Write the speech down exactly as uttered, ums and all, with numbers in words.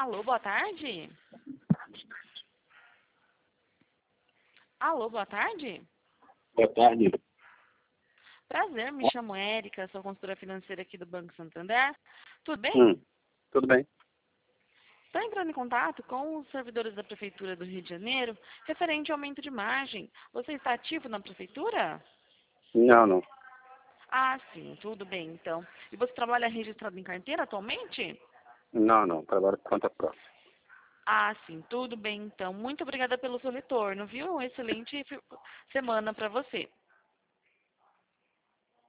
Alô, boa tarde? Alô, boa tarde? Boa tarde. Prazer, me chamo Érica, sou consultora financeira aqui do Banco Santander. Tudo bem? Hum, tudo bem? Estou entrando em contato com os servidores da Prefeitura do Rio de Janeiro, referente ao aumento de margem. Você está ativo na Prefeitura? Não, não. Ah, sim, tudo bem, então. E você trabalha registrado em carteira atualmente? Não, não. Trabalho por conta própria. Ah, sim, tudo bem, então. Muito obrigada pelo seu retorno, viu? Uma excelente fi- semana para você.